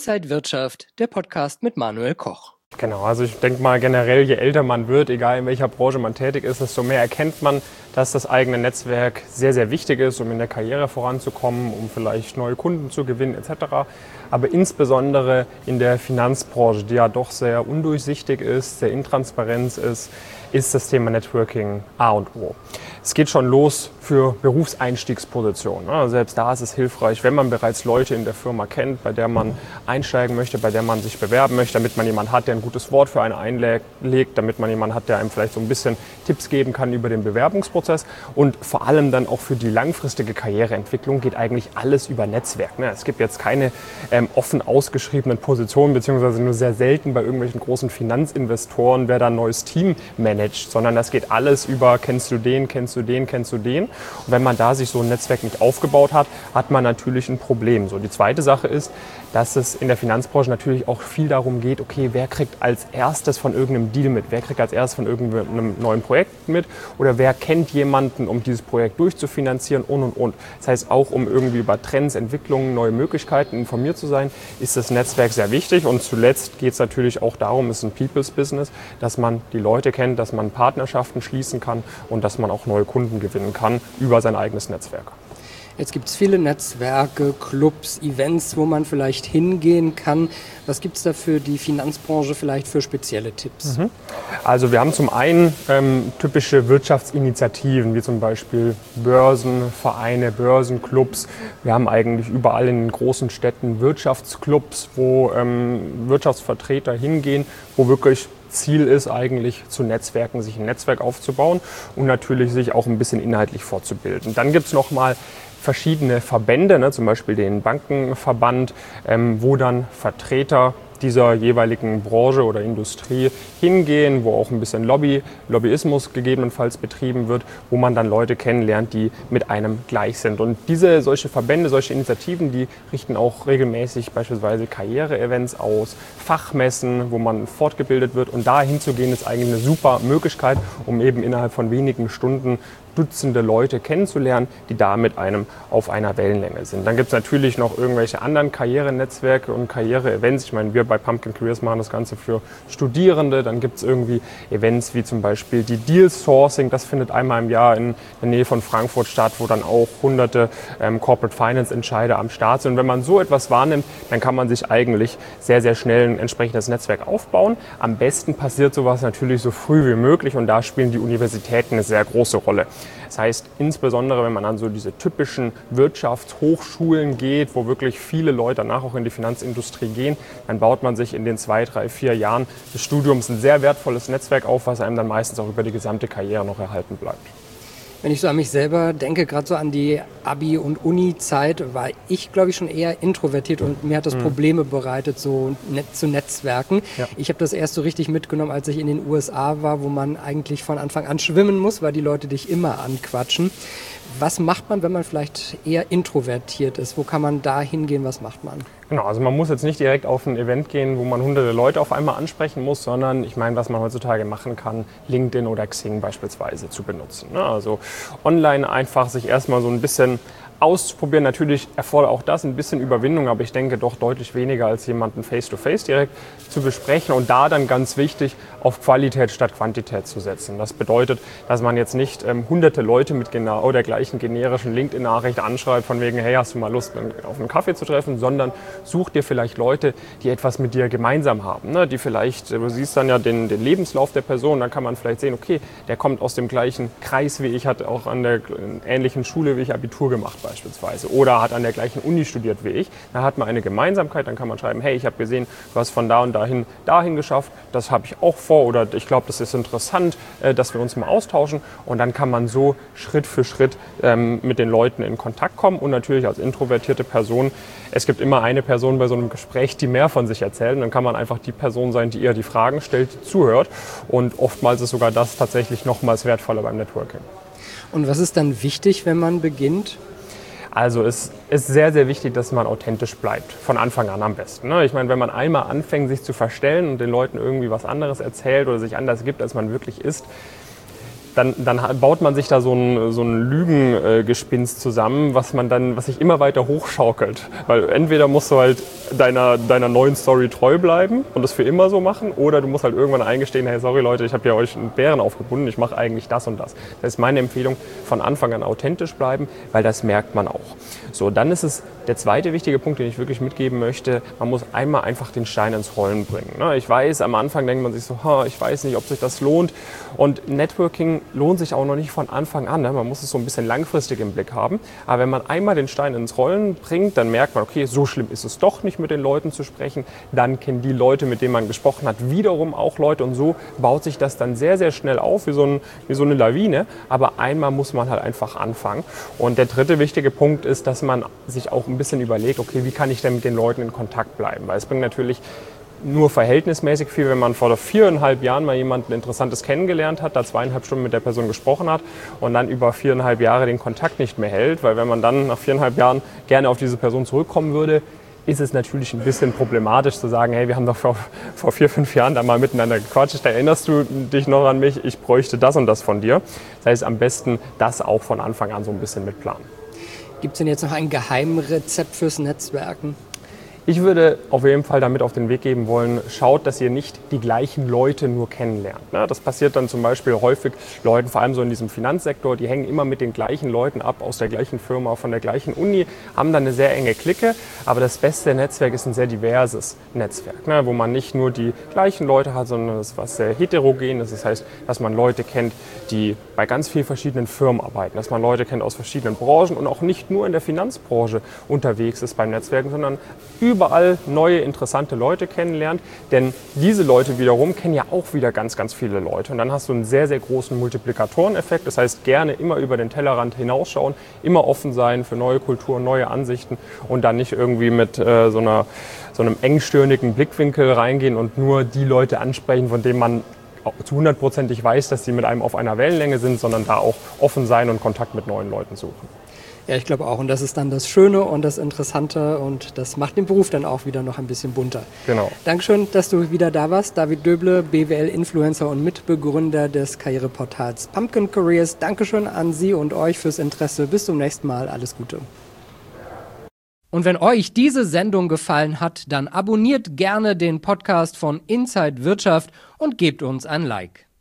Inside Wirtschaft, der Podcast mit Manuel Koch. Genau, also ich denke mal generell, je älter man wird, egal in welcher Branche man tätig ist, desto mehr erkennt man, dass das eigene Netzwerk sehr, sehr wichtig ist, um in der Karriere voranzukommen, um vielleicht neue Kunden zu gewinnen etc. Aber insbesondere in der Finanzbranche, die ja doch sehr undurchsichtig ist, sehr intransparent ist das Thema Networking A und O. Es geht schon los für Berufseinstiegspositionen. Also selbst da ist es hilfreich, wenn man bereits Leute in der Firma kennt, bei der man einsteigen möchte, bei der man sich bewerben möchte, damit man jemanden hat, der ein gutes Wort für einen einlegt, damit man jemanden hat, der einem vielleicht so ein bisschen Tipps geben kann über den Bewerbungsprozess. Und vor allem dann auch für die langfristige Karriereentwicklung geht eigentlich alles über Netzwerk. Es gibt jetzt keine offen ausgeschriebenen Positionen, beziehungsweise nur sehr selten bei irgendwelchen großen Finanzinvestoren, wer da ein neues Team managt, sondern das geht alles über kennst du den, kennst du den, kennst du den. Und wenn man da sich so ein Netzwerk nicht aufgebaut hat, hat man natürlich ein Problem. So, die zweite Sache ist, dass es in der Finanzbranche natürlich auch viel darum geht, okay, wer kriegt als erstes von irgendeinem Deal mit, wer kriegt als erstes von irgendeinem neuen Projekt mit oder wer kennt jemanden, um dieses Projekt durchzufinanzieren und. Das heißt, auch um irgendwie über Trends, Entwicklungen, neue Möglichkeiten informiert zu sein, ist das Netzwerk sehr wichtig. Und zuletzt geht es natürlich auch darum, es ist ein People's Business, dass man die Leute kennt, dass man Partnerschaften schließen kann und dass man auch neue Kunden gewinnen kann über sein eigenes Netzwerk. Jetzt gibt es viele Netzwerke, Clubs, Events, wo man vielleicht hingehen kann. Was gibt es da für die Finanzbranche vielleicht für spezielle Tipps? Also wir haben zum einen typische Wirtschaftsinitiativen, wie zum Beispiel Börsenvereine, Börsenclubs. Wir haben eigentlich überall in den großen Städten Wirtschaftsclubs, wo Wirtschaftsvertreter hingehen, wo wirklich Ziel ist eigentlich zu Netzwerken, sich ein Netzwerk aufzubauen und natürlich sich auch ein bisschen inhaltlich fortzubilden. Dann gibt es nochmal verschiedene Verbände, zum Beispiel den Bankenverband, wo dann Vertreter dieser jeweiligen Branche oder Industrie hingehen, wo auch ein bisschen Lobbyismus gegebenenfalls betrieben wird, wo man dann Leute kennenlernt, die mit einem gleich sind. Und solche Verbände, solche Initiativen, die richten auch regelmäßig beispielsweise Karriere-Events aus, Fachmessen, wo man fortgebildet wird. Und da hinzugehen ist eigentlich eine super Möglichkeit, um eben innerhalb von wenigen Stunden Dutzende Leute kennenzulernen, die da mit einem auf einer Wellenlänge sind. Dann gibt es natürlich noch irgendwelche anderen Karrierenetzwerke und Karriere-Events. Ich meine, wir bei Pumpkin Careers machen das Ganze für Studierende. Dann gibt es irgendwie Events wie zum Beispiel die Deal Sourcing. Das findet einmal im Jahr in der Nähe von Frankfurt statt, wo dann auch hunderte Corporate Finance Entscheider am Start sind. Und wenn man so etwas wahrnimmt, dann kann man sich eigentlich sehr, sehr schnell ein entsprechendes Netzwerk aufbauen. Am besten passiert sowas natürlich so früh wie möglich und da spielen die Universitäten eine sehr große Rolle. Das heißt, insbesondere wenn man an so diese typischen Wirtschaftshochschulen geht, wo wirklich viele Leute danach auch in die Finanzindustrie gehen, dann baut man sich in den 2, 3, 4 Jahren des Studiums ein sehr wertvolles Netzwerk auf, was einem dann meistens auch über die gesamte Karriere noch erhalten bleibt. Wenn ich so an mich selber denke, gerade so an die Abi- und Uni-Zeit, war ich, glaube ich, schon eher introvertiert und mir hat das Probleme bereitet, so zu netzwerken. Ja. Ich habe das erst so richtig mitgenommen, als ich in den USA war, wo man eigentlich von Anfang an schwimmen muss, weil die Leute dich immer anquatschen. Was macht man, wenn man vielleicht eher introvertiert ist? Wo kann man da hingehen? Was macht man? Genau, also man muss jetzt nicht direkt auf ein Event gehen, wo man hunderte Leute auf einmal ansprechen muss, sondern ich meine, was man heutzutage machen kann, LinkedIn oder Xing beispielsweise zu benutzen. Also online einfach sich erstmal so ein bisschen auszuprobieren. Natürlich erfordert auch das ein bisschen Überwindung, aber ich denke doch deutlich weniger als jemanden face-to-face direkt zu besprechen und da dann ganz wichtig auf Qualität statt Quantität zu setzen. Das bedeutet, dass man jetzt nicht hunderte Leute mit genau der gleichen generischen LinkedIn-Nachricht anschreibt, von wegen, hey, hast du mal Lust, auf einen Kaffee zu treffen, sondern such dir vielleicht Leute, die etwas mit dir gemeinsam haben, ne? Die vielleicht, du siehst dann ja den Lebenslauf der Person, dann kann man vielleicht sehen, okay, der kommt aus dem gleichen Kreis wie ich, hat auch an der ähnlichen Schule wie ich Abitur gemacht beispielsweise oder hat an der gleichen Uni studiert wie ich. Dann hat man eine Gemeinsamkeit, dann kann man schreiben, hey, ich habe gesehen, du hast von da und dahin geschafft, das habe ich auch vor oder ich glaube, das ist interessant, dass wir uns mal austauschen und dann kann man so Schritt für Schritt mit den Leuten in Kontakt kommen und natürlich als introvertierte Person, es gibt immer eine Person bei so einem Gespräch, die mehr von sich erzählt und dann kann man einfach die Person sein, die eher die Fragen stellt, die zuhört und oftmals ist sogar das tatsächlich nochmals wertvoller beim Networking. Und was ist dann wichtig, wenn man beginnt? Also es ist sehr, sehr wichtig, dass man authentisch bleibt, von Anfang an am besten. Ich meine, wenn man einmal anfängt, sich zu verstellen und den Leuten irgendwie was anderes erzählt oder sich anders gibt, als man wirklich ist, dann baut man sich da so ein Lügengespinst zusammen, was sich immer weiter hochschaukelt. Weil entweder musst du halt deiner neuen Story treu bleiben und das für immer so machen, oder du musst halt irgendwann eingestehen, hey, sorry Leute, ich habe ja euch einen Bären aufgebunden, ich mache eigentlich das und das. Das ist meine Empfehlung, von Anfang an authentisch bleiben, weil das merkt man auch. So, dann ist es der zweite wichtige Punkt, den ich wirklich mitgeben möchte, man muss einmal einfach den Stein ins Rollen bringen. Ich weiß, am Anfang denkt man sich so, ich weiß nicht, ob sich das lohnt. Und Networking lohnt sich auch noch nicht von Anfang an. Man muss es so ein bisschen langfristig im Blick haben. Aber wenn man einmal den Stein ins Rollen bringt, dann merkt man, okay, so schlimm ist es doch nicht, mit den Leuten zu sprechen. Dann kennen die Leute, mit denen man gesprochen hat, wiederum auch Leute. Und so baut sich das dann sehr, sehr schnell auf, wie so eine Lawine. Aber einmal muss man halt einfach anfangen. Und der dritte wichtige Punkt ist, dass man sich auch ein bisschen überlegt, okay, wie kann ich denn mit den Leuten in Kontakt bleiben? Weil es bringt natürlich nur verhältnismäßig viel, wenn man vor 4,5 Jahren mal jemanden Interessantes kennengelernt hat, da 2,5 Stunden mit der Person gesprochen hat und dann über 4,5 Jahre den Kontakt nicht mehr hält. Weil wenn man dann nach 4,5 Jahren gerne auf diese Person zurückkommen würde, ist es natürlich ein bisschen problematisch zu sagen, hey, wir haben doch vor 4,5 Jahren da mal miteinander gequatscht, da erinnerst du dich noch an mich, ich bräuchte das und das von dir. Das heißt, am besten das auch von Anfang an so ein bisschen mitplanen. Gibt es denn jetzt noch ein Geheimrezept fürs Netzwerken? Ich würde auf jeden Fall damit auf den Weg geben wollen, schaut, dass ihr nicht die gleichen Leute nur kennenlernt. Das passiert dann zum Beispiel häufig Leuten, vor allem so in diesem Finanzsektor, die hängen immer mit den gleichen Leuten ab, aus der gleichen Firma, von der gleichen Uni, haben dann eine sehr enge Clique. Aber das beste Netzwerk ist ein sehr diverses Netzwerk, wo man nicht nur die gleichen Leute hat, sondern das ist was sehr heterogen ist. Das heißt, dass man Leute kennt, die bei ganz vielen verschiedenen Firmen arbeiten, dass man Leute kennt aus verschiedenen Branchen und auch nicht nur in der Finanzbranche unterwegs ist beim Netzwerken, sondern überall neue, interessante Leute kennenlernt. Denn diese Leute wiederum kennen ja auch wieder ganz, ganz viele Leute. Und dann hast du einen sehr, sehr großen Multiplikatoreneffekt. Das heißt, gerne immer über den Tellerrand hinausschauen, immer offen sein für neue Kulturen, neue Ansichten und dann nicht irgendwie mit so einem engstirnigen Blickwinkel reingehen und nur die Leute ansprechen, von denen man zu 100%ig weiß, dass sie mit einem auf einer Wellenlänge sind, sondern da auch offen sein und Kontakt mit neuen Leuten suchen. Ja, ich glaube auch. Und das ist dann das Schöne und das Interessante und das macht den Beruf dann auch wieder noch ein bisschen bunter. Genau. Dankeschön, dass du wieder da warst. David Döble, BWL-Influencer und Mitbegründer des Karriereportals Pumpkin Careers. Dankeschön an Sie und euch fürs Interesse. Bis zum nächsten Mal. Alles Gute. Und wenn euch diese Sendung gefallen hat, dann abonniert gerne den Podcast von Inside Wirtschaft und gebt uns ein Like.